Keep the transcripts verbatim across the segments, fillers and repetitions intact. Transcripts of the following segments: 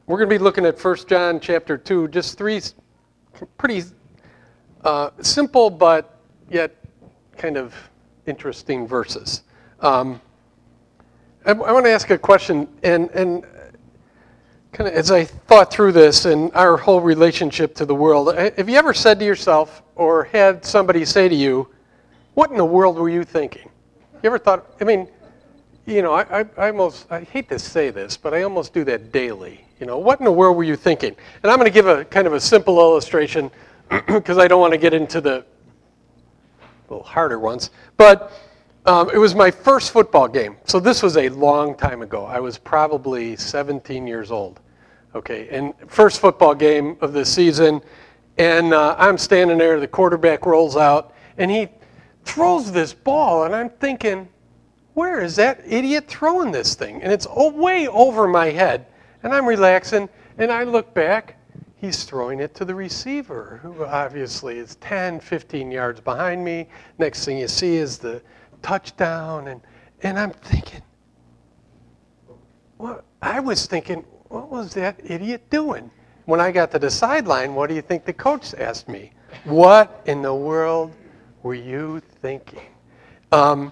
we're going to be looking at First John chapter two, just three pretty uh, simple but yet kind of interesting verses. Um, I, I want to ask a question, and, and kind of as I thought through this and our whole relationship to the world, have you ever said to yourself or had somebody say to you, what in the world were you thinking? You ever thought, I mean, you know, I, I, I almost, I hate to say this, but I almost do that daily. You know, what in the world were you thinking? And I'm going to give a kind of a simple illustration because I don't want to get into the little harder ones. But um, it was my first football game. So this was a long time ago. I was probably seventeen years old. Okay, and first football game of the season. And uh, I'm standing there, the quarterback rolls out, and he throws this ball, and I'm thinking, where is that idiot throwing this thing? And it's way over my head. And I'm relaxing, and I look back. He's throwing it to the receiver, who obviously is ten, fifteen yards behind me. Next thing you see is the touchdown. And, and I'm thinking, well, I was thinking, what was that idiot doing? When I got to the sideline, what do you think the coach asked me? What in the world were you thinking? Um,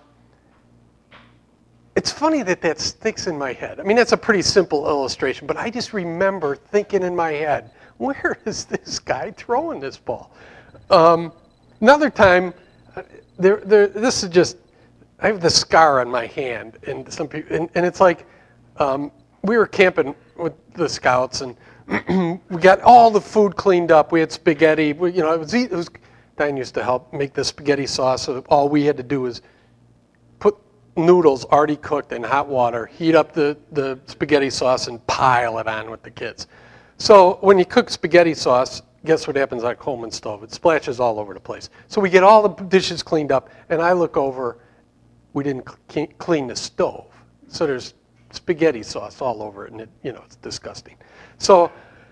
It's funny that that sticks in my head. I mean, that's a pretty simple illustration, but I just remember thinking in my head, where is this guy throwing this ball? Um, another time, there, there, this is just, I have the scar on my hand, and some people, and, and it's like, um, we were camping with the scouts, and we got all the food cleaned up. We had spaghetti. We, you know, it was, it was, Diane used to help make the spaghetti sauce, so all we had to do was put noodles already cooked in hot water, heat up the, the spaghetti sauce, and pile it on with the kids. So when you cook spaghetti sauce, guess what happens on a Coleman stove? It splashes all over the place. So we get all the dishes cleaned up, and I look over, we didn't clean the stove. So there's spaghetti sauce all over it, and it, you know, it's disgusting. So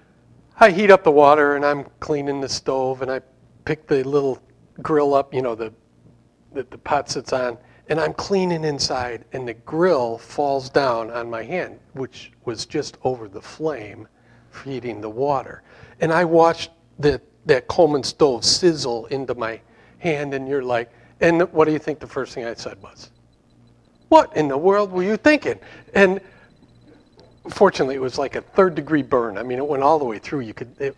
I heat up the water, and I'm cleaning the stove, and I pick the little grill up, you know, the that the pot sits on, and I'm cleaning inside, and the grill falls down on my hand, which was just over the flame, feeding the water. And I watched the, that Coleman stove sizzle into my hand, and you're like, and what do you think the first thing I said was? What in the world were you thinking? And fortunately, it was like a third degree burn. I mean, it went all the way through. You could, it,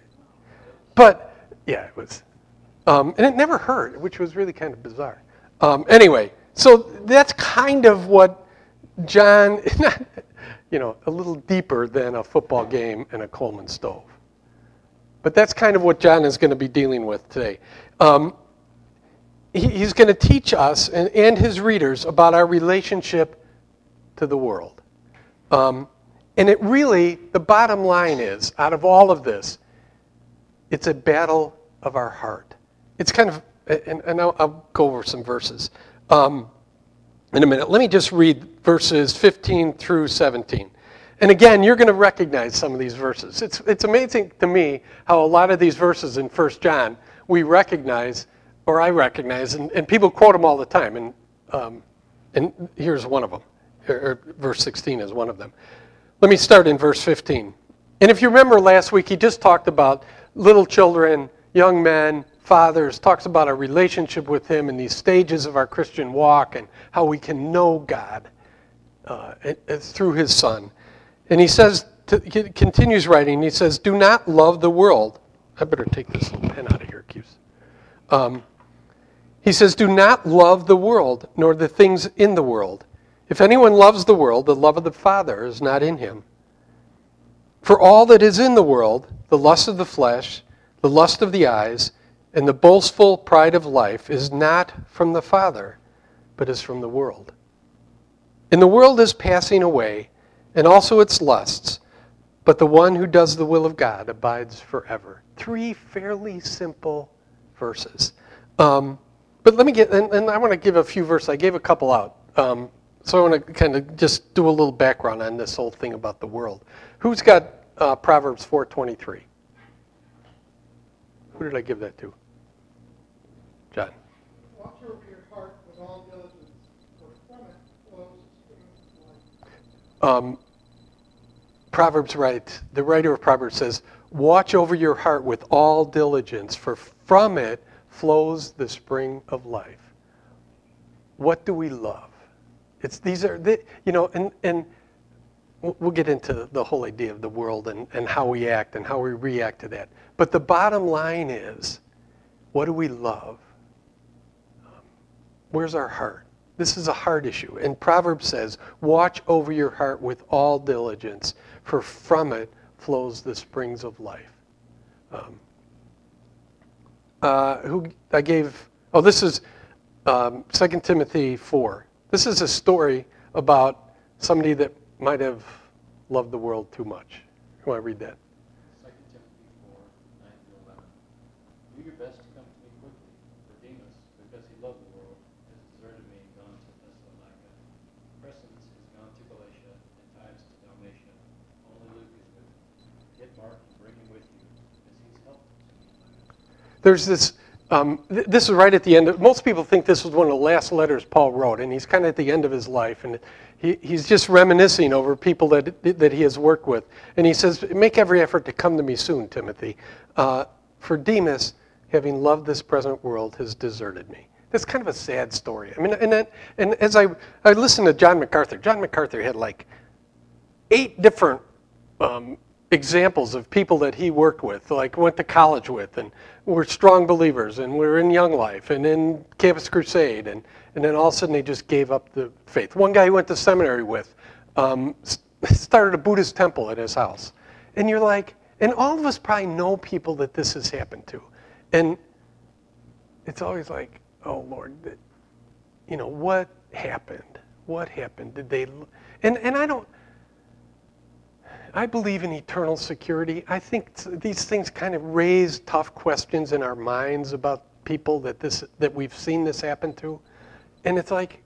but yeah, it was, um, and it never hurt, which was really kind of bizarre. Um, anyway, so that's kind of what John, you know, a little deeper than a football game and a Coleman stove. But that's kind of what John is going to be dealing with today. Um, he, he's going to teach us and, and his readers about our relationship to the world. Um, and it really, the bottom line is, out of all of this, it's a battle of our heart. It's kind of, and, and I'll, I'll go over some verses um, in a minute. Let me just read verses fifteen through seventeen. And again, you're going to recognize some of these verses. It's it's amazing to me how a lot of these verses in First John we recognize, or I recognize, and, and people quote them all the time. And um, and here's one of them. Or, or verse sixteen is one of them. Let me start in verse fifteen. And if you remember last week, he just talked about little children, young men, fathers, talks about our relationship with him and these stages of our Christian walk and how we can know God uh, it, it's through his Son. And he says, to, he continues writing, he says, do not love the world. I better take this little pen out of here, Q's. Um, he says, do not love the world, nor the things in the world. If anyone loves the world, the love of the Father is not in him. For all that is in the world, the lust of the flesh, the lust of the eyes, and the boastful pride of life is not from the Father, but is from the world. And the world is passing away, and also its lusts, but the one who does the will of God abides forever. Three fairly simple verses. Um, but let me get, and, and I want to give a few verses. I gave a couple out. Um, so I want to kind of just do a little background on this whole thing about the world. Who's got uh, Proverbs four twenty-three? Who did I give that to? John. Watch over your heart with all diligence, for from it flows the streams of life. Um, Proverbs write, the writer of Proverbs says, watch over your heart with all diligence, for from it flows the spring of life. What do we love? It's these are, the, you know, and, and we'll get into the whole idea of the world and, and how we act and how we react to that. But the bottom line is, what do we love? Um, where's our heart? This is a heart issue. And Proverbs says, watch over your heart with all diligence, for from it flows the springs of life. Um, uh, who I gave, oh, this is um, Second Timothy four. This is a story about somebody that might have loved the world too much. You want to read that? Second Timothy four, nine through eleven. Do your best to come to me quickly, for Demas, because he loved the world, has deserted me and gone to Thessalonica. Crescens has gone to Galatia, and Titus to Dalmatia. Only Luke is with me. Get Mark and bring him with you, as he's helpful to me. There's this, um, th- this is right at the end. Of, most people think this was one of the last letters Paul wrote, and he's kind of at the end of his life, and he, he's just reminiscing over people that that he has worked with. And he says, make every effort to come to me soon, Timothy. Uh, for Demas, having loved this present world, has deserted me. That's kind of a sad story. I mean, and that, and as I I listened to John MacArthur, John MacArthur had like eight different um, examples of people that he worked with, like went to college with, and were strong believers, and were in Young Life, and in Campus Crusade, and, and then all of a sudden they just gave up the faith. One guy he went to seminary with um, started a Buddhist temple at his house. And you're like, and all of us probably know people that this has happened to. And it's always like, oh, Lord, you know, what happened? What happened? Did they, and, and I don't, I believe in eternal security. I think these things kind of raise tough questions in our minds about people that this that we've seen this happen to, and it's like,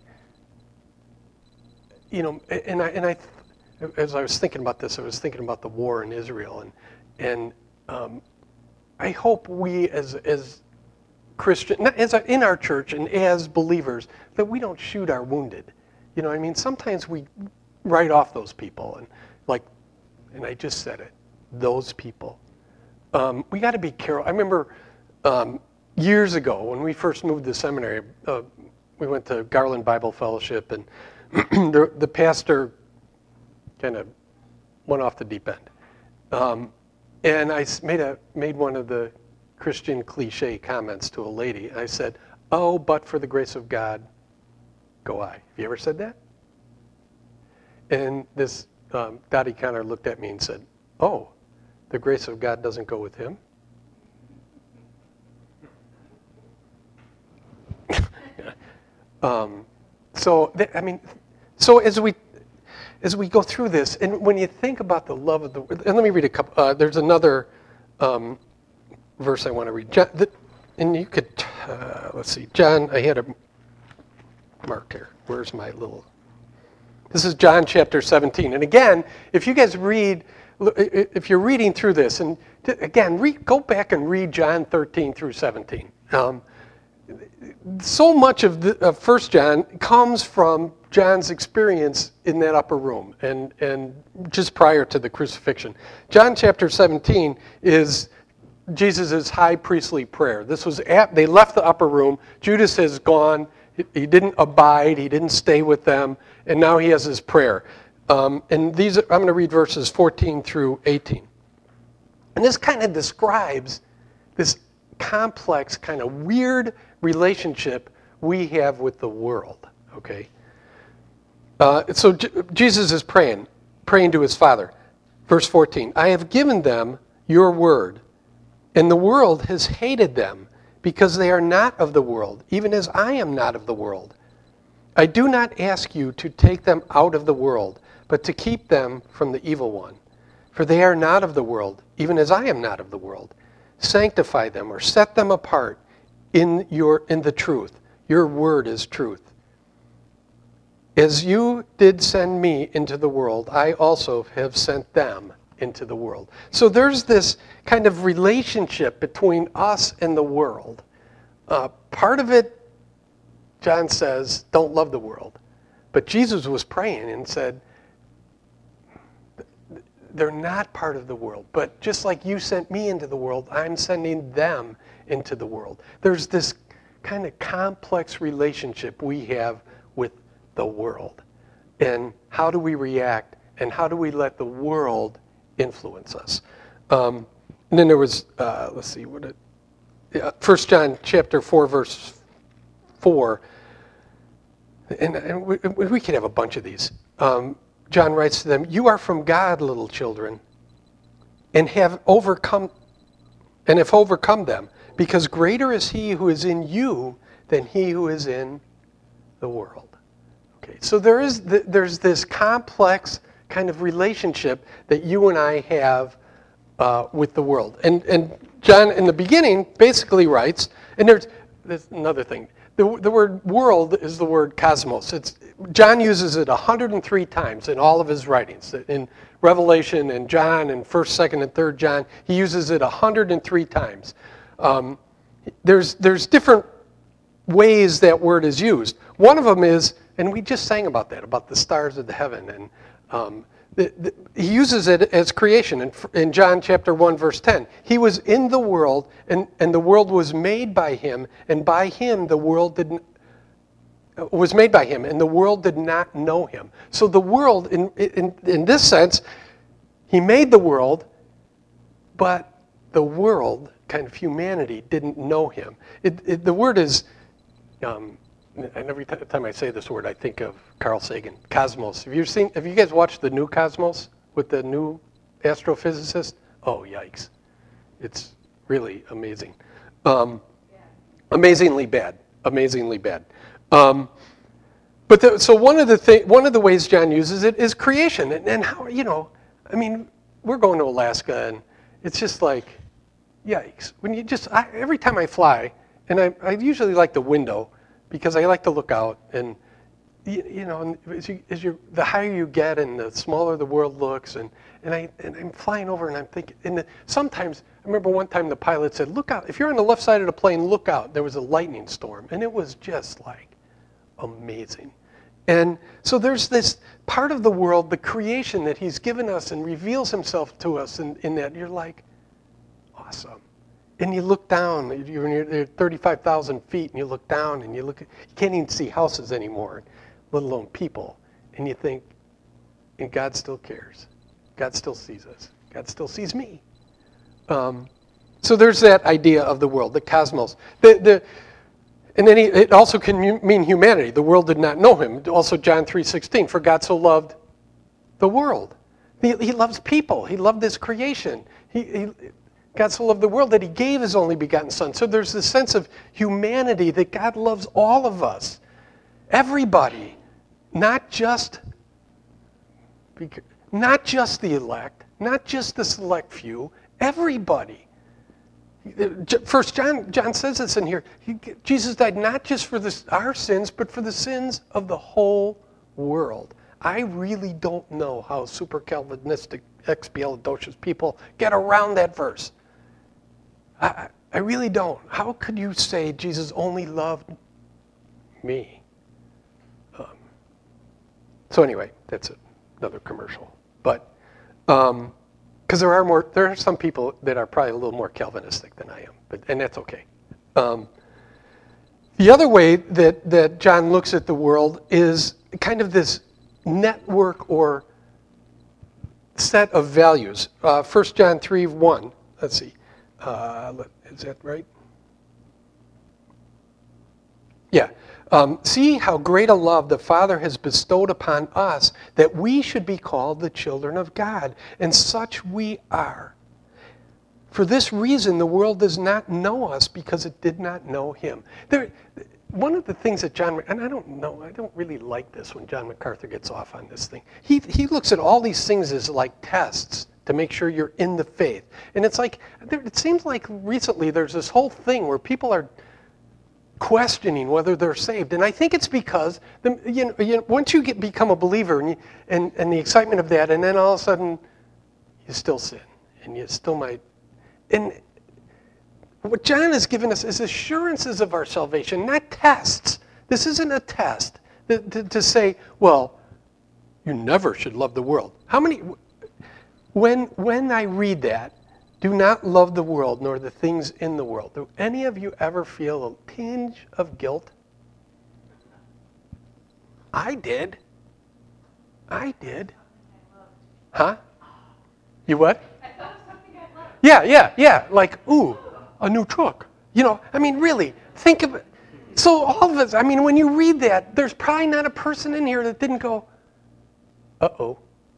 you know, and I and I, as I was thinking about this, I was thinking about the war in Israel, and and um, I hope we as as Christian, as in our church and as believers, that we don't shoot our wounded. You know what I mean? Sometimes we write off those people, and like. And I just said it, those people. Um, we got to be careful. I remember um, years ago when we first moved to seminary, uh, we went to Garland Bible Fellowship, and the, the pastor kind of went off the deep end. Um, and I made, a, made one of the Christian cliche comments to a lady. I said, oh, but for the grace of God, go I. Have you ever said that? And this Um, Dottie Connor looked at me and said, oh, the grace of God doesn't go with him? um, so, th- I mean, so as we as we go through this, and when you think about the love of the, and let me read a couple, uh, there's another um, verse I want to read. John, the, and you could, uh, let's see, John, I had a mark here. Where's my little... This is John chapter seventeen. And again, if you guys read, if you're reading through this, and again, read, go back and read John thirteen through seventeen. Um, so much of, the, of First John comes from John's experience in that upper room and, and just prior to the crucifixion. John chapter seventeen is Jesus' high priestly prayer. This was at, they left the upper room. Judas has gone. He didn't abide. He didn't stay with them. And now he has his prayer. Um, and these, are, I'm going to read verses fourteen through eighteen. And this kind of describes this complex, kind of weird relationship we have with the world. Okay. Uh, so J- Jesus is praying, praying to his Father. Verse fourteen. I have given them your word, and the world has hated them, because they are not of the world, even as I am not of the world. I do not ask you to take them out of the world, but to keep them from the evil one. For they are not of the world, even as I am not of the world. Sanctify them, or set them apart in your in the truth. Your word is truth. As you did send me into the world, I also have sent them into the world. So there's this kind of relationship between us and the world. Uh, part of it, John says, don't love the world. But Jesus was praying and said, they're not part of the world. But just like you sent me into the world, I'm sending them into the world. There's this kind of complex relationship we have with the world. And how do we react? And how do we let the world influence us? Um, and then there was, uh, let's see, what it, yeah, First John chapter four, verse four. And, and we, we could have a bunch of these. Um, John writes to them, "You are from God, little children, and have overcome, and have overcome them, because greater is He who is in you than he who is in the world." Okay, so there is th- there's this complex kind of relationship that you and I have uh, with the world, and and John in the beginning basically writes, and there's there's another thing. The, the word world is the word cosmos. It's, John uses it one hundred three times in all of his writings. In Revelation and John and first, second, and third John, he uses it one hundred three times. Um, there's, there's different ways that word is used. One of them is, and we just sang about that, about the stars of the heaven. And um, the, the, he uses it as creation. In, in John chapter one, verse ten, he was in the world, and, and the world was made by him, and by him the world didn't, was made by him, and the world did not know him. So the world, in, in, in this sense, he made the world, but the world, kind of humanity, didn't know him. It, it, the word is, um, and every time I say this word, I think of Carl Sagan, cosmos. Have you seen? Have you guys watched the new Cosmos with the new astrophysicist? Oh, yikes! It's really amazing, um, amazingly bad, amazingly bad. Um, but the, so one of the thing, one of the ways John uses it is creation, and, and how you know, I mean, we're going to Alaska, and it's just like, yikes! When you just I, every time I fly, and I, I usually like the window, because I like to look out, and you, you know, as you, as you, the higher you get, and the smaller the world looks, and and I and I'm flying over, and I'm thinking, and the, sometimes I remember one time the pilot said, "Look out! If you're on the left side of the plane, look out." There was a lightning storm, and it was just like amazing. And so there's this part of the world, the creation that He's given us, and reveals Himself to us, in, in that you're like, awesome. And you look down, you're near thirty-five thousand feet, and you look down, and you look, you can't even see houses anymore, let alone people. And you think, and God still cares. God still sees us. God still sees me. Um, so there's that idea of the world, the cosmos. The, the, and then he, it also can mean humanity. The world did not know Him. Also John three sixteen, for God so loved the world. He, he loves people. He loved this creation. He, he God so loved the world that He gave His only begotten Son. So there's this sense of humanity that God loves all of us. Everybody. Not just, not just the elect. Not just the select few. Everybody. First John, John says this in here. He, Jesus died not just for this, our sins, but for the sins of the whole world. I really don't know how super Calvinistic, expialidocious people get around that verse. I, I really don't. How could you say Jesus only loved me? Um, so anyway, that's another commercial. But um, because there are more, there are some people that are probably a little more Calvinistic than I am, but and that's okay. Um, the other way that that John looks at the world is kind of this network or set of values. Uh, First John three one. Let's see. Uh, is that right? Yeah. Um, see how great a love the Father has bestowed upon us, that we should be called the children of God, and such we are. For this reason, the world does not know us, because it did not know Him. There, one of the things that John, and I don't know, I don't really like this when John MacArthur gets off on this thing. He he looks at all these things as like tests to make sure you're in the faith. And it's like, it seems like recently there's this whole thing where people are questioning whether they're saved. And I think it's because the, you know, you know, once you get become a believer and, you, and and the excitement of that, and then all of a sudden you still sin, and you still might. And what John has given us is assurances of our salvation, not tests. This isn't a test to, to, to say, well, you never should love the world. How many? when, when I read that, do not love the world nor the things in the world, do any of you ever feel a tinge of guilt? I did. I did. Huh? You what? Yeah, yeah, yeah. Like, ooh, a new truck. You know, I mean, really, think of it. So all of us, I mean, when you read that, there's probably not a person in here that didn't go, uh-oh.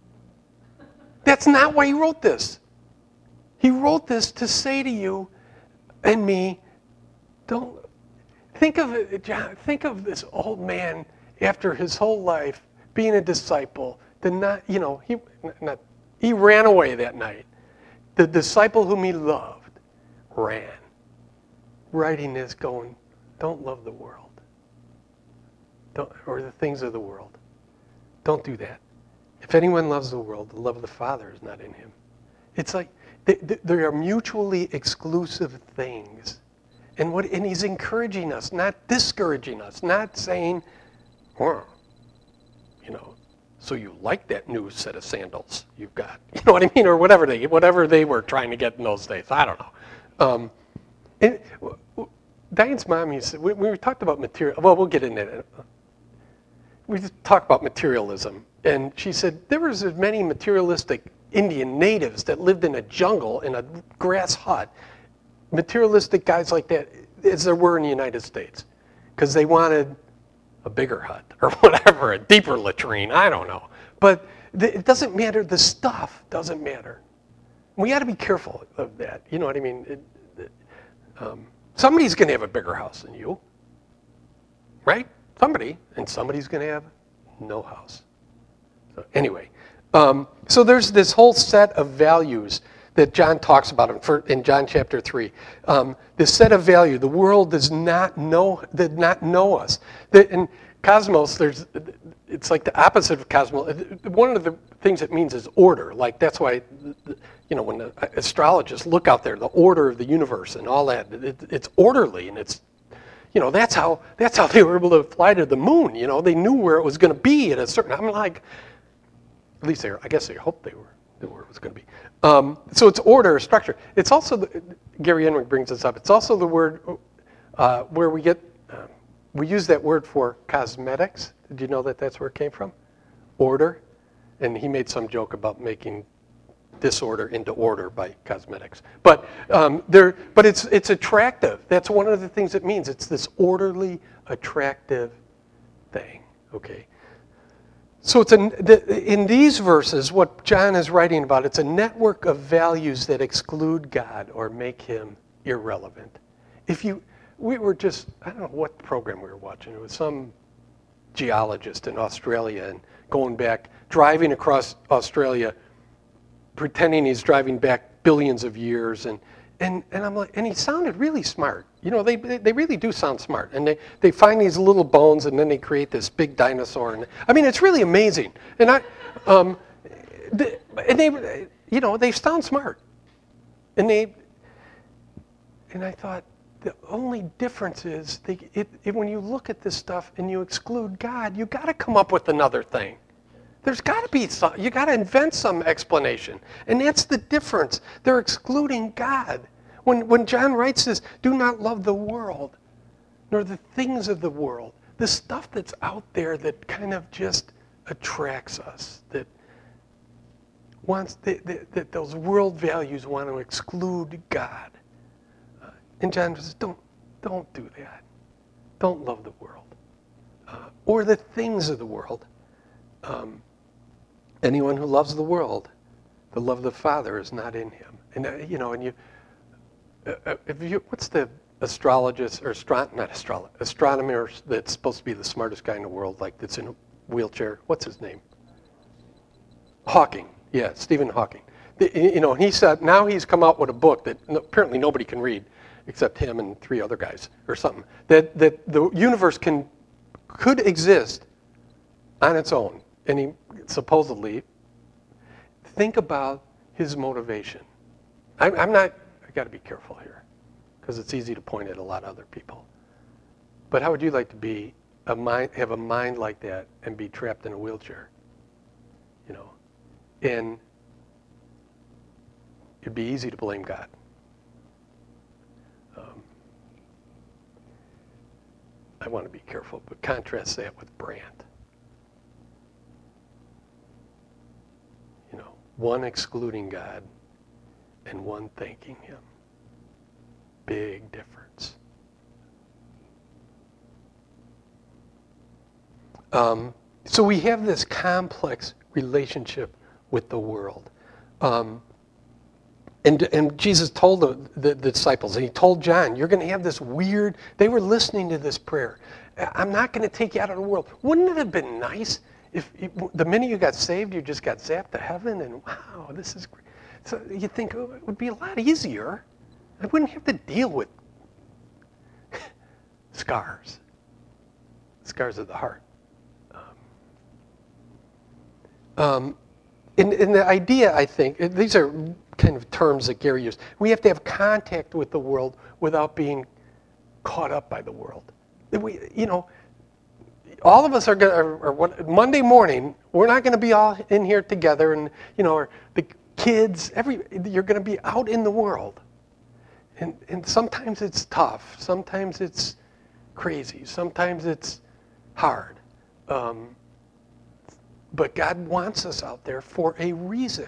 That's not why he wrote this. He wrote this to say to you and me, don't, think of it, John, think of this old man after his whole life being a disciple, the not, you know, he, not, he ran away that night. The disciple whom he loved ran. Writing this going, don't love the world. Don't, or the things of the world. Don't do that. If anyone loves the world, the love of the Father is not in him. It's like they, they are mutually exclusive things. And what and he's encouraging us, not discouraging us, not saying, oh, you know, so you like that new set of sandals you've got. You know what I mean? Or whatever they whatever they were trying to get in those days. I don't know. Um, and, Diane's mom used to, we, we talked about material, well, we'll get into it. We just talked about materialism. And she said there was as many materialistic Indian natives that lived in a jungle in a grass hut, materialistic guys like that, as there were in the United States. Because they wanted a bigger hut or whatever, a deeper latrine, I don't know. But th- it doesn't matter, the stuff doesn't matter. We got to be careful of that, you know what I mean? It, it, um, somebody's going to have a bigger house than you, right? Somebody, and somebody's going to have no house. So anyway, um, so there's this whole set of values that John talks about in, for, in John chapter three. Um, this set of value, the world does not know, did not know us. The, in cosmos, there's, it's like the opposite of cosmos. One of the things it means is order. Like that's why, you know, when the astrologists look out there, the order of the universe and all that, it, it's orderly and it's, you know, that's how that's how they were able to fly to the moon. You know, they knew where it was going to be at a certain. I'm like, at least they were, I guess they hoped they were knew where it was going to be. Um, so it's order, structure. It's also the, Gary Enrick brings this up. It's also the word uh, where we get uh, we use that word for cosmetics. Did you know that that's where it came from? Order, and he made some joke about making disorder into order by cosmetics. But um, there, but it's it's attractive. That's one of the things it means. It's this orderly, attractive thing. Okay. So it's a, the, in these verses, what John is writing about, it's a network of values that exclude God or make him irrelevant. If you, we were just, I don't know what program we were watching. It was some geologist in Australia and going back, driving across Australia, pretending he's driving back billions of years, and and and I'm like, and he sounded really smart. You know, they they really do sound smart, and they, they find these little bones, and then they create this big dinosaur, and I mean, it's really amazing. And I, um, the, and they, you know, they sound smart, and they, and I thought the only difference is they, it, it, when you look at this stuff and you exclude God, you got to come up with another thing. There's got to be some, you got to invent some explanation. And that's the difference. They're excluding God. When, when John writes this, do not love the world, nor the things of the world. The stuff that's out there that kind of just attracts us, that wants, that, that, that those world values want to exclude God. Uh, and John says, don't, don't do that. Don't love the world. Uh, or the things of the world. Um, Anyone who loves the world, the love of the Father is not in him. And uh, you know, and you, uh, if you, what's the astrologist or astro- not astrolo- astronomer that's supposed to be the smartest guy in the world, like that's in a wheelchair? What's his name? Hawking. Yeah, Stephen Hawking. The, you know, he said now he's come out with a book that apparently nobody can read except him and three other guys or something. That that the universe can could exist on its own. And he supposedly, think about his motivation. I'm, I'm not, I got to be careful here, because it's easy to point at a lot of other people. But how would you like to be, a mind, have a mind like that and be trapped in a wheelchair? You know, and it'd be easy to blame God. Um, I want to be careful, but contrast that with Brandt. You know, one excluding God and one thanking him. Big difference. Um, so we have this complex relationship with the world. Um, and, and Jesus told the, the, the disciples, and he told John, you're going to have this weird, they were listening to this prayer. I'm not going to take you out of the world. Wouldn't it have been nice if you, the minute you got saved, you just got zapped to heaven, and wow, this is great. So you think, oh, it would be a lot easier. I wouldn't have to deal with scars, scars of the heart. Um, and, and the idea, I think, these are kind of terms that Gary used. We have to have contact with the world without being caught up by the world. We, you know, all of us are going to, or what, Monday morning, we're not going to be all in here together, and you know, or the kids, every, you're going to be out in the world. And, and sometimes it's tough. Sometimes it's crazy. Sometimes it's hard. Um, But God wants us out there for a reason.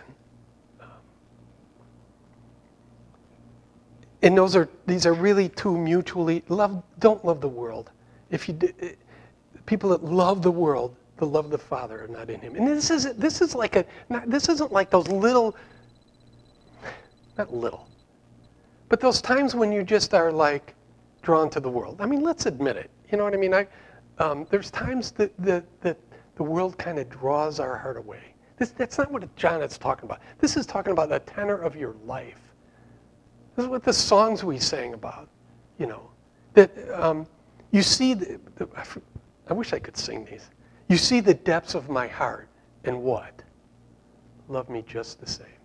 And those are these are really two mutually love. Don't love the world. If you people that love the world, the love of the Father are not in Him. And this is this is like a not, this isn't like those little, not little, but those times when you just are like drawn to the world. I mean, let's admit it. You know what I mean? I um, there's times that that that. The world kind of draws our heart away. This, that's not what John is talking about. This is talking about the tenor of your life. This is what the songs we sang about, you know. That um, you see, the, the, I wish I could sing these. You see the depths of my heart, and what? Love me just the same.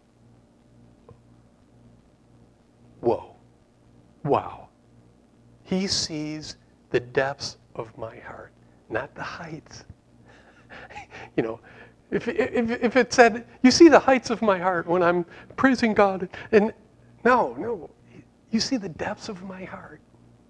Whoa. Wow. He sees the depths of my heart, not the heights. You know, if, if if it said, you see the heights of my heart when I'm praising God, and no, no, you see the depths of my heart,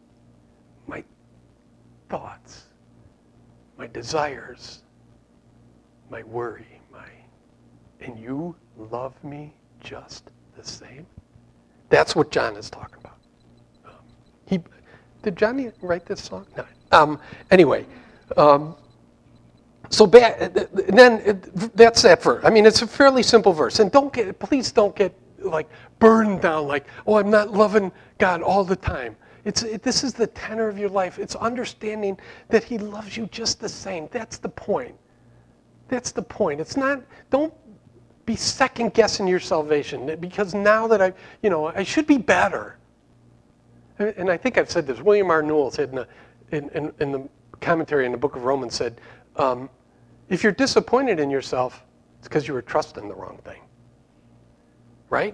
my thoughts, my desires, my worry, my, and you love me just the same. That's what John is talking about. Um, he did Johnny write this song? No. Um, anyway. Um, So back, and then it, that's that verse. I mean, it's a fairly simple verse. And don't get, please don't get like burdened down like, oh, I'm not loving God all the time. It's it, this is the tenor of your life. It's understanding that He loves you just the same. That's the point. That's the point. It's not. Don't be second guessing your salvation because now that I, you know, I should be better. And I think I've said this. William R. Newell said in the, in, in, in the commentary in the Book of Romans said. Um, If you're disappointed in yourself, it's because you were trusting the wrong thing. Right?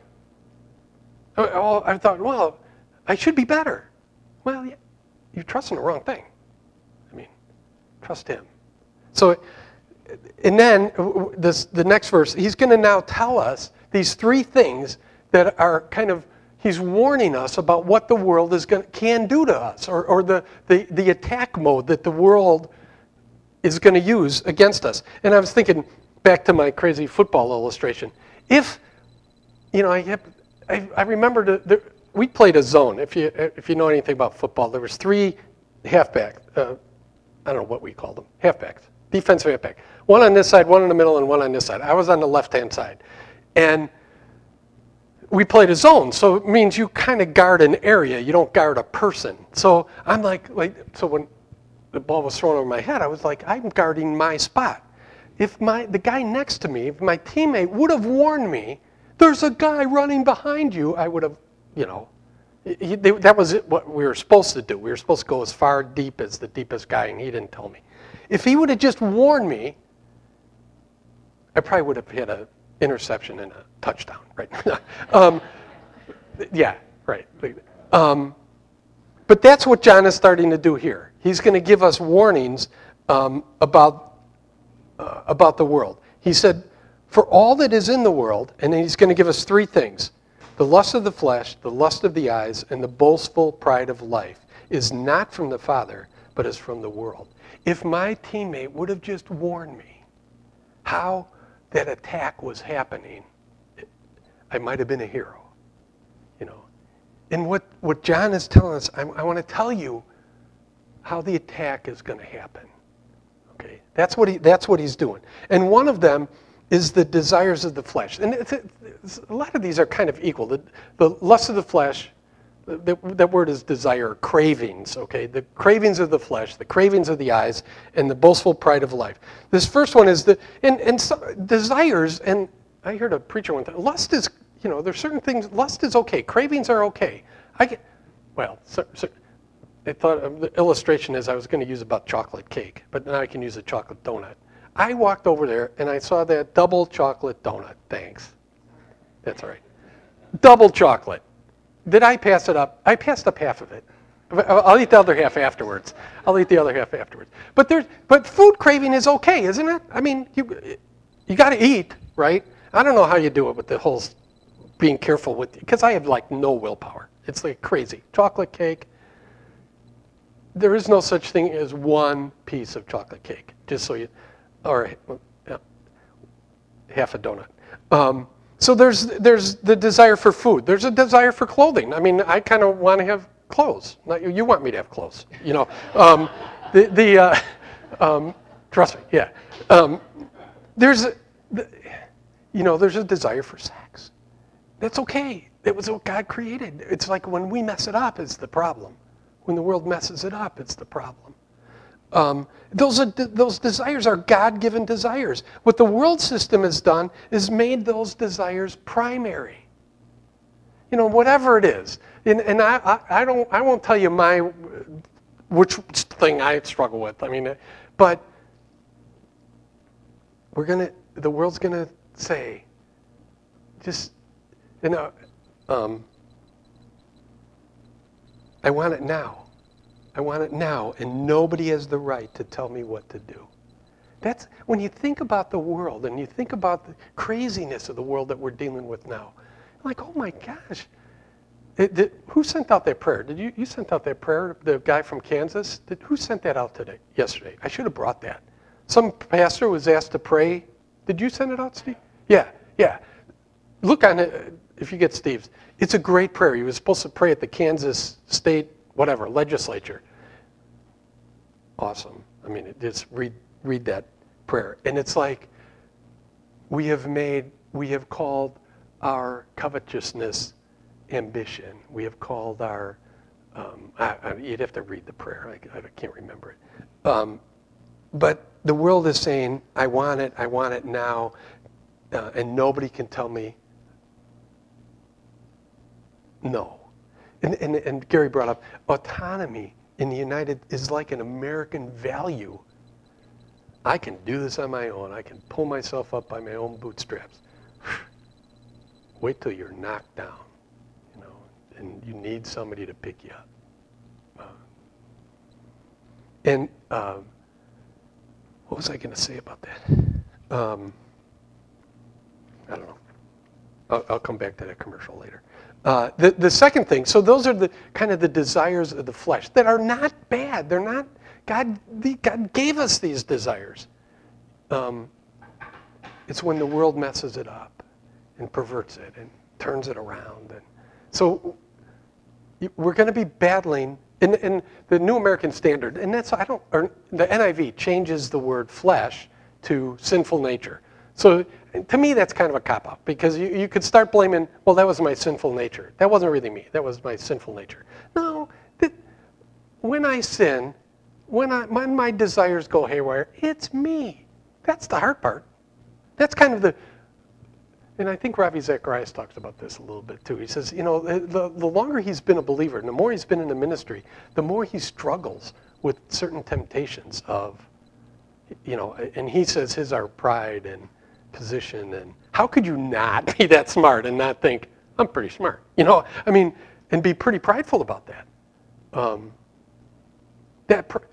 Oh, I thought, well, I should be better. Well, yeah, you're trusting the wrong thing. I mean, trust Him. So, and then this, the next verse, he's going to now tell us these three things that are kind of, he's warning us about what the world is going can do to us, or, or the, the, the attack mode that the world is going to use against us. And I was thinking back to my crazy football illustration. If, you know, I have, I, I remember the, the, we played a zone. If you if you know anything about football, there was three halfbacks. Uh, I don't know what we called them. Halfbacks, defensive halfback. One on this side, one in the middle, and one on this side. I was on the left-hand side, and we played a zone. So it means you kind of guard an area. You don't guard a person. So I'm like, like so when the ball was thrown over my head, I was like, I'm guarding my spot. If my the guy next to me, if my teammate would have warned me, there's a guy running behind you, I would have, you know, he, they, that was it, what we were supposed to do. We were supposed to go as far deep as the deepest guy, and he didn't tell me. If he would have just warned me, I probably would have hit an interception and a touchdown, right? um, yeah, right. Um, But that's what John is starting to do here. He's going to give us warnings um, about, uh, about the world. He said, for all that is in the world, and then he's going to give us three things. The lust of the flesh, the lust of the eyes, and the boastful pride of life is not from the Father, but is from the world. If my teammate would have just warned me how that attack was happening, I might have been a hero. You know. And what, what John is telling us, I, I want to tell you how the attack is going to happen. Okay, that's what he that's what he's doing. And one of them is the desires of the flesh. And it's, it's, a lot of these are kind of equal. The, the lust of the flesh, the, that word is desire, cravings, okay? The cravings of the flesh, the cravings of the eyes, and the boastful pride of life. This first one is the, and, and so, desires, and I heard a preacher one time, lust is, you know, there's certain things, lust is okay, cravings are okay. I get, well, so, so, I thought the illustration is I was going to use about chocolate cake, but now I can use a chocolate donut. I walked over there and I saw that double chocolate donut. Thanks. That's all right. Double chocolate. Did I pass it up? I passed up half of it. I'll eat the other half afterwards. I'll eat the other half afterwards. But there's, but food craving is okay, isn't it? I mean, you you got to eat, right? I don't know how you do it with the whole being careful with, because I have like no willpower. It's like crazy. Chocolate cake. There is no such thing as one piece of chocolate cake, just so you, or uh, half a donut. Um, so there's there's the desire for food. There's a desire for clothing. I mean, I kind of want to have clothes. Not you. You want me to have clothes, you know? Um, the the uh, um, trust me, yeah. Um, there's, a, you know, there's a desire for sex. That's okay. It was what God created. It's like when we mess it up, it's the problem. When the world messes it up, it's the problem. Um, those are, those desires are God-given desires. What the world system has done is made those desires primary. You know, whatever it is. And, and I, I, I don't, I won't tell you my which thing I struggle with. I mean, but we're gonna. The world's gonna say, just, you know. Um, I want it now. I want it now, and nobody has the right to tell me what to do. That's when you think about the world and you think about the craziness of the world that we're dealing with now. Like, oh my gosh, it, did, who sent out that prayer? Did you? You sent out that prayer? The guy from Kansas? Did, who sent that out today? Yesterday? I should have brought that. Some pastor was asked to pray. Did you send it out, Steve? Yeah, yeah. Look on it. If you get Steve's, it's a great prayer. He was supposed to pray at the Kansas State, whatever, legislature. Awesome. I mean, just read read that prayer. And it's like, we have made, we have called our covetousness ambition. We have called our, um, I, I, you'd have to read the prayer. I, I can't remember it. Um, but the world is saying, I want it, I want it now, uh, and nobody can tell me no. And, and, and Gary brought up autonomy in the United is like an American value. I can do this on my own. I can pull myself up by my own bootstraps. Wait till you're knocked down, you know, and you need somebody to pick you up. Uh, and um, what was I going to say about that? Um, I don't know. I'll, I'll come back to that commercial later. Uh, the, the second thing, so those are the kind of the desires of the flesh that are not bad. They're not, God, the, God gave us these desires. Um, it's when the world messes it up and perverts it and turns it around. And so we're going to be battling, in, in the New American Standard, and that's, I don't, or the N I V changes the word flesh to sinful nature. So to me, that's kind of a cop-out, because you, you could start blaming, well, that was my sinful nature. That wasn't really me. That was my sinful nature. No, that, when I sin, when, I, when my desires go haywire, it's me. That's the hard part. That's kind of the, and I think Ravi Zacharias talks about this a little bit too. He says, you know, the, the longer he's been a believer, and the more he's been in the ministry, the more he struggles with certain temptations of, you know, and he says his are pride and position, and how could you not be that smart and not think, I'm pretty smart, you know, I mean, and be pretty prideful about that. Um, that pr-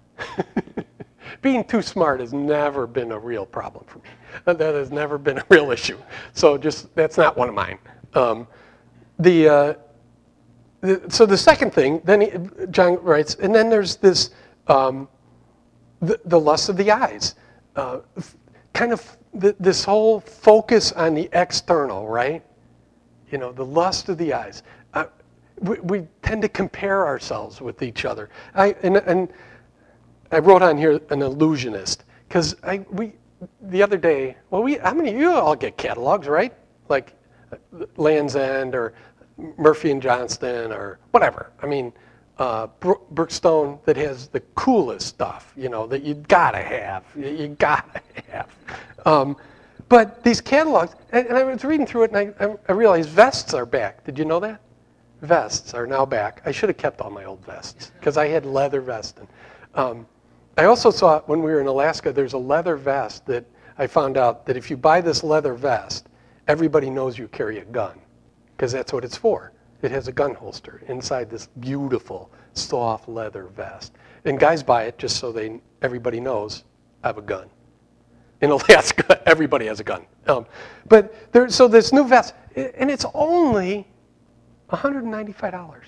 being too smart has never been a real problem for me. That has never been a real issue. So just, that's not one of mine. Um, the, uh, the so the second thing, then he, John writes, and then there's this um, the, the lust of the eyes, uh, f- kind of th- this whole focus on the external, right? You know, the lust of the eyes. Uh, we, we tend to compare ourselves with each other. I and, and I wrote on here an illusionist because I we the other day. Well, we how many of you all get catalogs, right? Like Land's End or Murphy and Johnston or whatever. I mean, uh, Bro- Brookstone that has the coolest stuff, you know, that you gotta have. You, you gotta have. Um, but these catalogs, and, and I was reading through it, and I, I realized vests are back. Did you know that? Vests are now back. I should have kept all my old vests because I had leather vests. And, um, I also saw when we were in Alaska, there's a leather vest that I found out that if you buy this leather vest, everybody knows you carry a gun because that's what it's for. It has a gun holster inside this beautiful, soft leather vest. And guys buy it just so they everybody knows I have a gun. In Alaska, everybody has a gun. Um, but there, so this new vest, and it's only one hundred ninety-five dollars.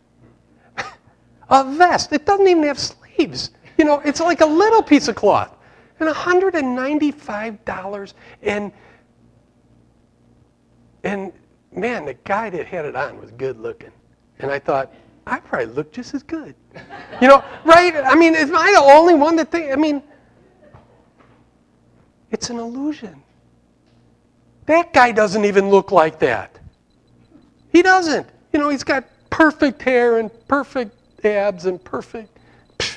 A vest. It doesn't even have sleeves. You know, it's like a little piece of cloth. And one hundred ninety-five dollars. And, and man, the guy that had it on was good looking. And I thought, I probably look just as good. You know, right? I mean, am I the only one that think, I mean, it's an illusion. That guy doesn't even look like that. He doesn't. You know, he's got perfect hair and perfect abs and perfect. Pfft.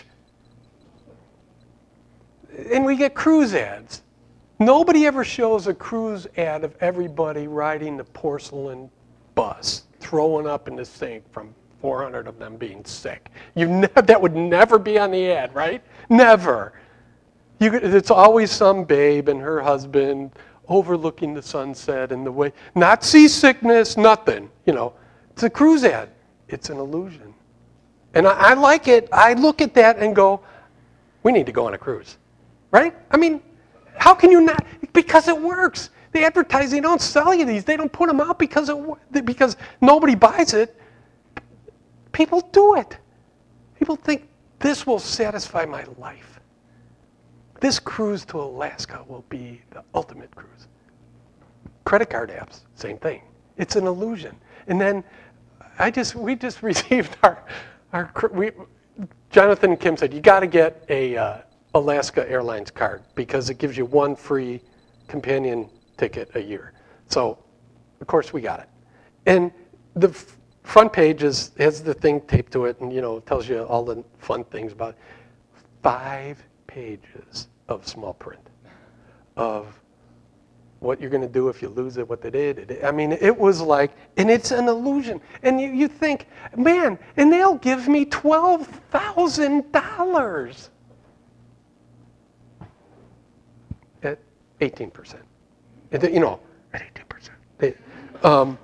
And we get cruise ads. Nobody ever shows a cruise ad of everybody riding the porcelain bus, throwing up in the sink from four hundred of them being sick. You ne- that would never be on the ad, right? Never. You, it's always some babe and her husband overlooking the sunset and the way, not seasickness, nothing. You know, it's a cruise ad. It's an illusion. And I, I like it. I look at that and go, we need to go on a cruise, right? I mean, how can you not? Because it works. The advertising don't sell you these. They don't put them out because it because nobody buys it. People do it. People think this will satisfy my life. This cruise to Alaska will be the ultimate cruise. Credit card apps, same thing. It's an illusion. And then I just we just received our our we Jonathan and Kim said you got to get a uh, Alaska Airlines card because it gives you one free companion ticket a year. So of course we got it. And the f- front page is has the thing taped to it and you know tells you all the fun things about it. Five pages of small print of what you're going to do if you lose it, what they did. I mean, it was like, and it's an illusion. And you, you think, man, and they'll give me twelve thousand dollars at eighteen percent. You know, at eighteen percent. They, um,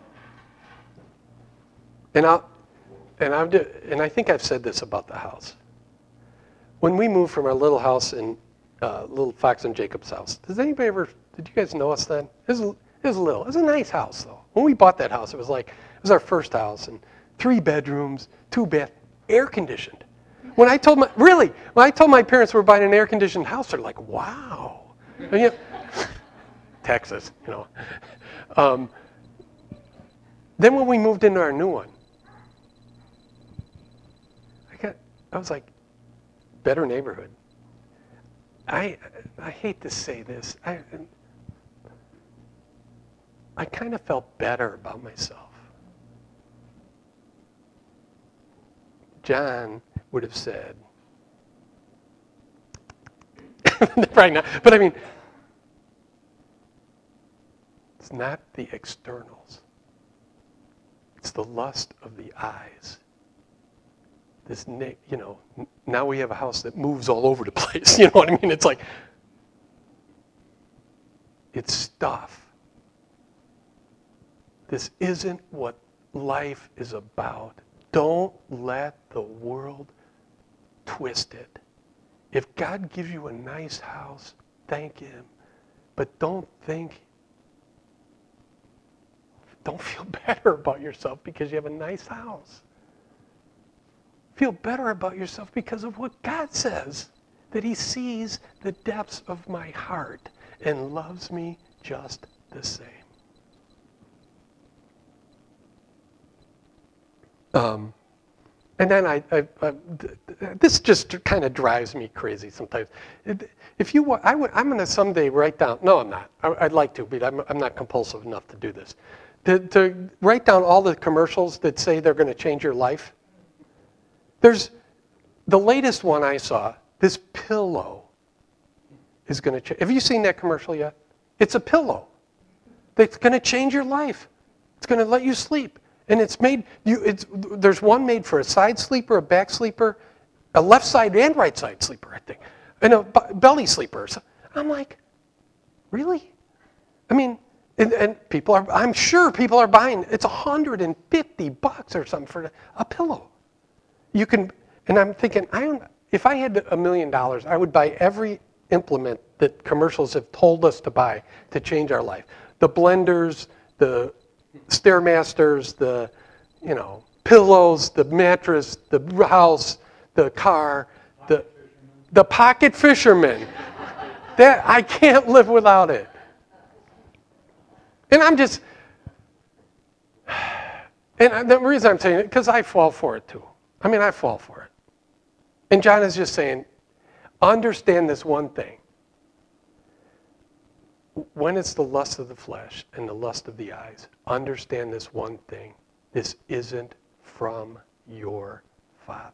and, I'll, and, I'll do, and I think I've said this about the house. When we moved from our little house in uh, little Fox and Jacob's house, does anybody ever, did you guys notice that? It was, it was little. It was a nice house, though. When we bought that house, it was like, it was our first house, and three bedrooms, two bath, air conditioned. When I told my, really, when I told my parents we were buying an air conditioned house, they're like, wow. And, you know, Texas, you know. Um, then when we moved into our new one, I got, I was like, better neighborhood. I I hate to say this. I I kind of felt better about myself. John would have said, right now, but I mean, it's not the externals. It's the lust of the eyes. This, you know, now we have a house that moves all over the place. You know what I mean? It's like, it's stuff. This isn't what life is about. Don't let the world twist it. If God gives you a nice house, thank Him. But don't think don't feel better about yourself because you have a nice house. Feel better about yourself because of what God says, that he sees the depths of my heart and loves me just the same. Um, and then I, I, I this just kind of drives me crazy sometimes. If you, I would, I'm going to someday write down. No, I'm not. I, I'd like to, but I'm, I'm not compulsive enough to do this. To, to write down all the commercials that say they're going to change your life. There's the latest one I saw. This pillow is going to change. Have you seen that commercial yet? It's a pillow that's going to change your life. It's going to let you sleep. And it's made, you. It's there's one made for a side sleeper, a back sleeper, a left side and right side sleeper, I think, and a b- belly sleeper. So I'm like, really? I mean, and, and people are, I'm sure people are buying, it's one hundred fifty bucks or something for a pillow. You can, and I'm thinking, I don't, if I had a million dollars, I would buy every implement that commercials have told us to buy to change our life. The blenders, the Stairmasters, the, you know, pillows, the mattress, the house, the car, the the pocket fisherman. That I can't live without it. And I'm just, and the reason I'm saying it, because I fall for it too. I mean, I fall for it. And John is just saying, understand this one thing. When it's the lust of the flesh and the lust of the eyes, understand this one thing. This isn't from your Father.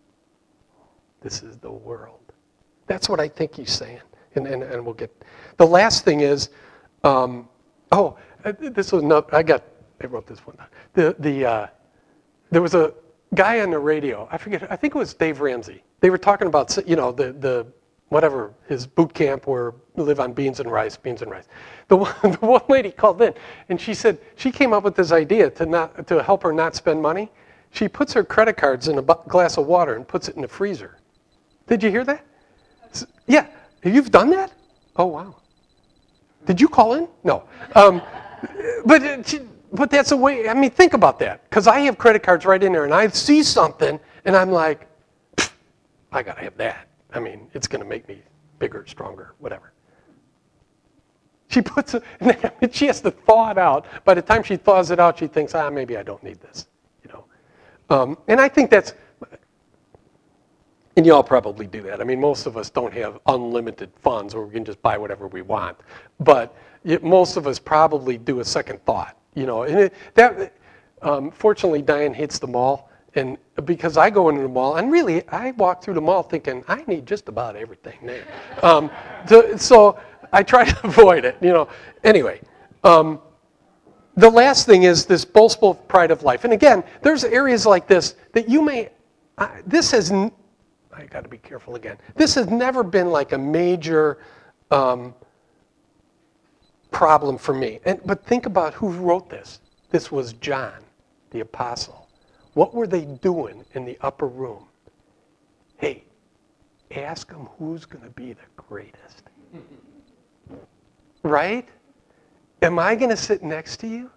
This is the world. That's what I think he's saying. And and, and we'll get... The last thing is, um, oh, this was not, I got, I wrote this one down. The, the, uh, there was a guy on the radio, I forget, I think it was Dave Ramsey. They were talking about, you know, the, the whatever, his boot camp where you live on beans and rice, beans and rice. The one, the one lady called in, and she said she came up with this idea to not to help her not spend money. She puts her credit cards in a bu- glass of water and puts it in the freezer. Did you hear that? S- Yeah. You've done that? Oh, wow. Did you call in? No. Um, but it, but that's a way, I mean, think about that. Because I have credit cards right in there, and I see something, and I'm like, I got to have that. I mean, it's going to make me bigger, stronger, whatever. She puts it, and she has to thaw it out. By the time she thaws it out, she thinks, ah, maybe I don't need this, you know. Um, and I think that's, and you all probably do that. I mean, most of us don't have unlimited funds where we can just buy whatever we want. But it, most of us probably do a second thought, you know. And it, that, um, fortunately, Diane hates the mall. And because I go into the mall, and really, I walk through the mall thinking, I need just about everything there. Um, to, so I try to avoid it, you know. Anyway, um, the last thing is this boastful pride of life. And again, there's areas like this that you may, uh, this has, n- I got to be careful again. This has never been like a major um, problem for me. And, but think about who wrote this. This was John, the apostle. What were they doing in the upper room? Hey, ask them who's going to be the greatest. Right? Am I going to sit next to you?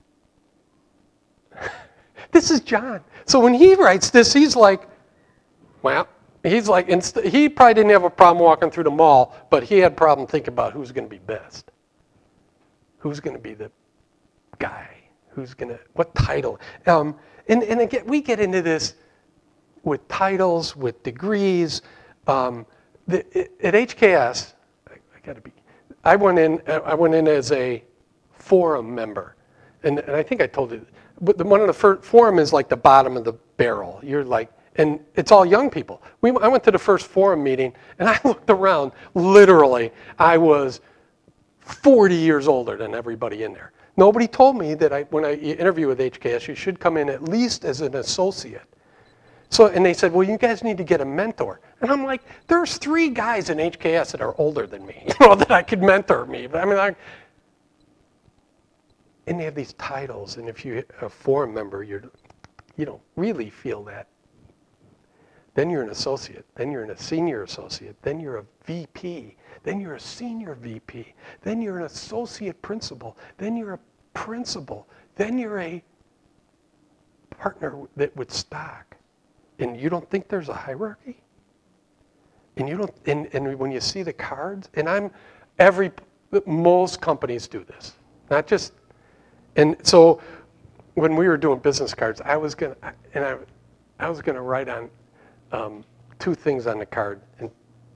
This is John. So when he writes this, he's like, well, he's like, inst- he probably didn't have a problem walking through the mall, but he had a problem thinking about who's going to be best. Who's going to be the guy? Who's going to, what title? Um, and, and again, we get into this with titles, with degrees. Um, the, at H K S, I, I got to be, I went in, I went in as a forum member. And, and I think I told you, but the, one of the first, forum is like the bottom of the barrel. You're like, and it's all young people. We, I went to the first forum meeting, and I looked around, literally, I was forty years older than everybody in there. Nobody told me that I, when I interview with H K S, you should come in at least as an associate. So, and they said, well, you guys need to get a mentor. And I'm like, there's three guys in H K S that are older than me, you know, that I could mentor me. But I mean, I, and they have these titles, and if you're a forum member, you're, you don't really feel that. Then you're an associate. Then you're a senior associate. Then you're a V P. Then you're a senior V P. Then you're an associate principal. Then you're a principal. then you're a partner that with stock, and you don't think there's a hierarchy? And you don't, and, and when you see the cards, and I'm, every, most companies do this, not just, and so when we were doing business cards, I was gonna, and I, I was gonna write on um, two things on the card. And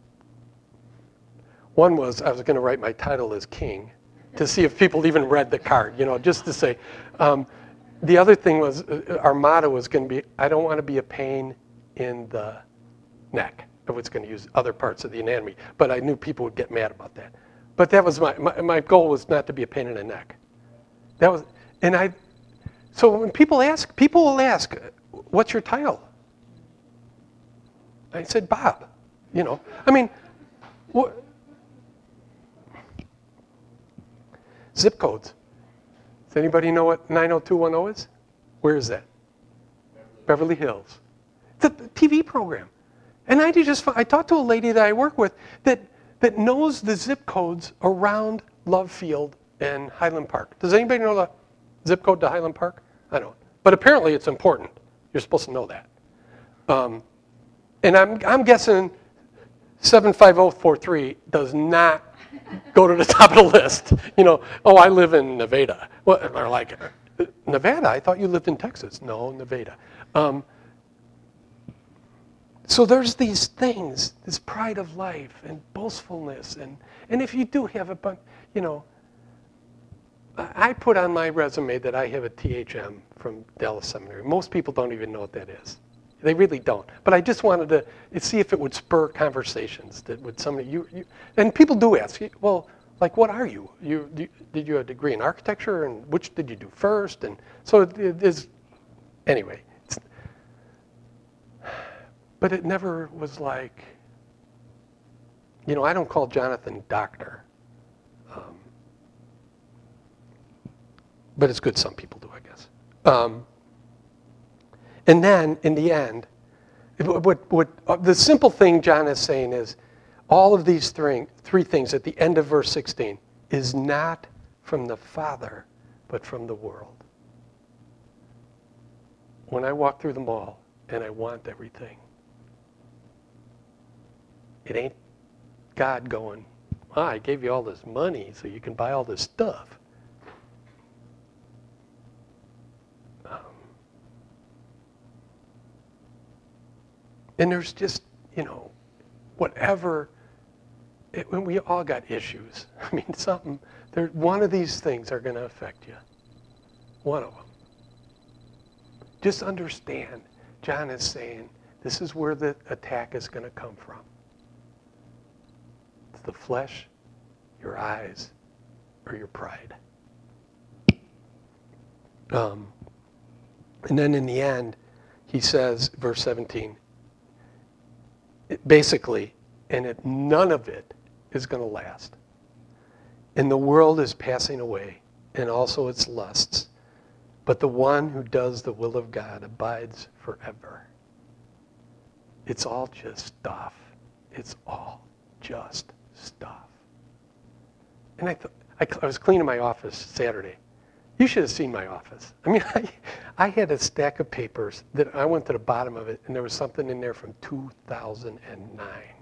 one was I was gonna write my title as king to see if people even read the card, you know, just to say. Um, the other thing was, uh, our motto was gonna be, I don't wanna be a pain in the neck. I was gonna use other parts of the anatomy, but I knew people would get mad about that. But that was my, my, my goal was not to be a pain in the neck. That was, and I, so when people ask, people will ask, what's your title? I said, Bob, you know. I mean, what? Zip codes. Does anybody know what nine oh two one oh is? Where is that? Beverly Hills. It's a T V program. And I just, I talked to a lady that I work with that, that knows the zip codes around Love Field and Highland Park. Does anybody know the zip code to Highland Park? I don't. But apparently it's important. You're supposed to know that. Um, and I'm, I'm guessing seven five zero four three does not go to the top of the list. You know, oh, I live in Nevada. Well, they're like, Nevada? I thought you lived in Texas. No, Nevada. Um, so there's these things, this pride of life and boastfulness. And, and if you do have a bunch, you know, I put on my resume that I have a T H M from Dallas Seminary. Most people don't even know what that is. They really don't. But I just wanted to see if it would spur conversations that would somebody, you, you and people do ask, well, like, what are you? You, you did you have a degree in architecture, and which did you do first? And so it, it is, anyway. It's, but it never was like, you know, I don't call Jonathan doctor. Um, But it's good some people do, I guess. Um, and then, in the end, what, what, uh, the simple thing John is saying is, all of these three, three things at the end of verse sixteen is not from the Father, but from the world. When I walk through the mall and I want everything, it ain't God going, oh, I gave you all this money so you can buy all this stuff. And there's just, you know, whatever, it, we all got issues. I mean, something, there, one of these things are going to affect you. One of them. Just understand, John is saying, this is where the attack is going to come from. It's the flesh, your eyes, or your pride. Um, and then in the end, he says, verse seventeen, basically, and it, none of it is going to last. And the world is passing away, and also its lusts. But the one who does the will of God abides forever. It's all just stuff. It's all just stuff. And I, th- I, I was cleaning my office Saturday. You should have seen my office. I mean, I, I had a stack of papers that I went to the bottom of it, and there was something in there from two thousand nine.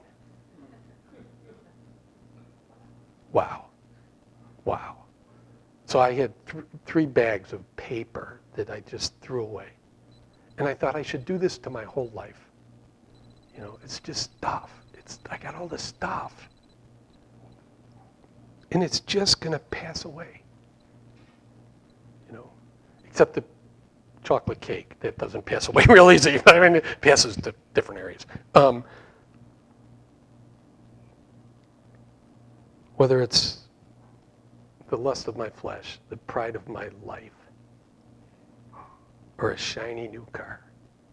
Wow. Wow. So I had th- three bags of paper that I just threw away. And I thought I should do this to my whole life. You know, it's just stuff. It's I got all this stuff. And it's just going to pass away. You know, except the chocolate cake that doesn't pass away real easy. I mean, it passes to different areas. Um, whether it's the lust of my flesh, the pride of my life, or a shiny new car.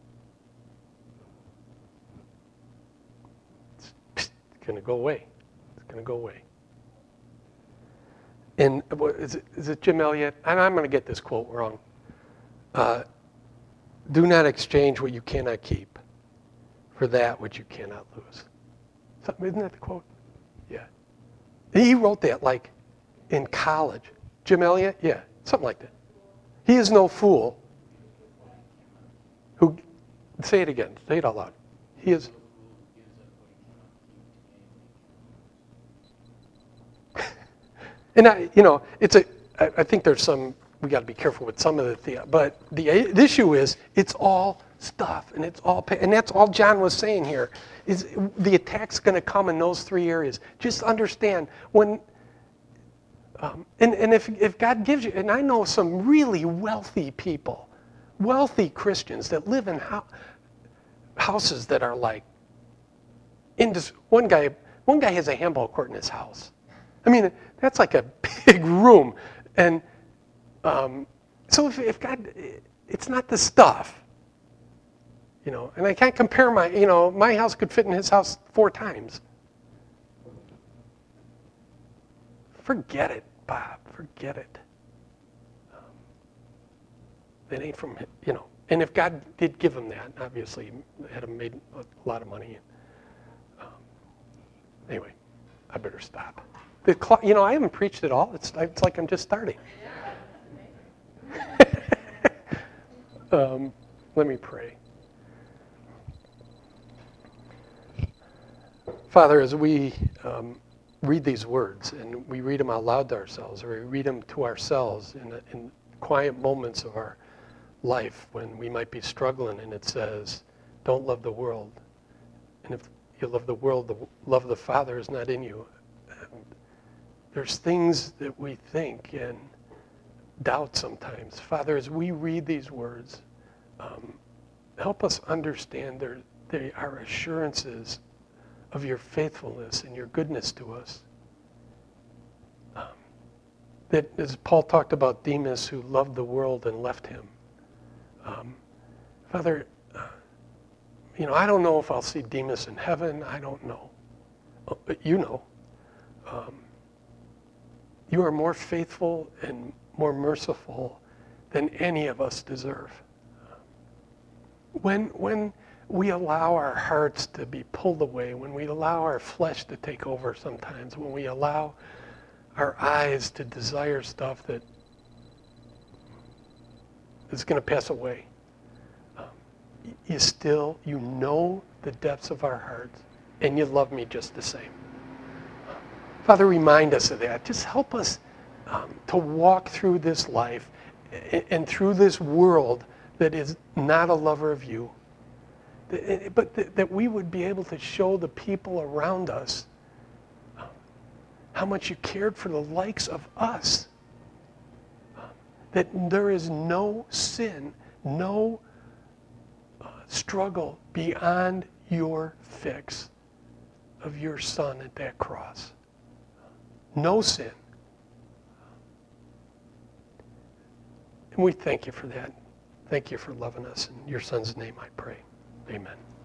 It's, it's going to go away. It's going to go away. And is it, is it Jim Elliot? And I'm going to get this quote wrong. Uh, Do not exchange what you cannot keep for that which you cannot lose. Something, isn't that the quote? Yeah. He wrote that like in college. Jim Elliot? Yeah, something like that. He is no fool. Who, say it again. Say it out loud. He is. And I, you know, it's a. I, I think there's some. We got to be careful with some of the. But the, the issue is, it's all stuff, and it's all, and that's all John was saying here. Is the attack's going to come in those three areas? Just understand when. Um, and and if if God gives you, and I know some really wealthy people, wealthy Christians that live in ho- houses that are like. In this, one guy, one guy has a handball court in his house. I mean, that's like a big room, and um, so if, if God, it's not the stuff, you know. And I can't compare my, you know, my house could fit in his house four times. Forget it, Bob. Forget it. Um, it ain't from, you know. And if God did give him that, obviously, he had him made a lot of money. Um, anyway, I better stop. The cl- you know, I haven't preached at all. It's, it's like I'm just starting. um, let me pray. Father, as we um, read these words, and we read them out loud to ourselves, or we read them to ourselves in, in quiet moments of our life when we might be struggling, and it says, don't love the world. And if you love the world, the love of the Father is not in you. And there's things that we think and doubt sometimes. Father, as we read these words, um, help us understand they're, they are assurances of your faithfulness and your goodness to us. Um, that as Paul talked about Demas who loved the world and left him. Um, Father, uh, you know, I don't know if I'll see Demas in heaven. I don't know. But you know. Um, you are more faithful and more merciful than any of us deserve. When, when we allow our hearts to be pulled away, when we allow our flesh to take over sometimes, when we allow our eyes to desire stuff that is going to pass away, um, you still, you know the depths of our hearts, and you love me just the same. Father, remind us of that. Just help us um, to walk through this life and, and through this world that is not a lover of you, but th- that we would be able to show the people around us um, how much you cared for the likes of us. Um, that there is no sin, no uh, struggle beyond your fix of your Son at that cross. No sin. And we thank you for that. Thank you for loving us. In your Son's name I pray. Amen.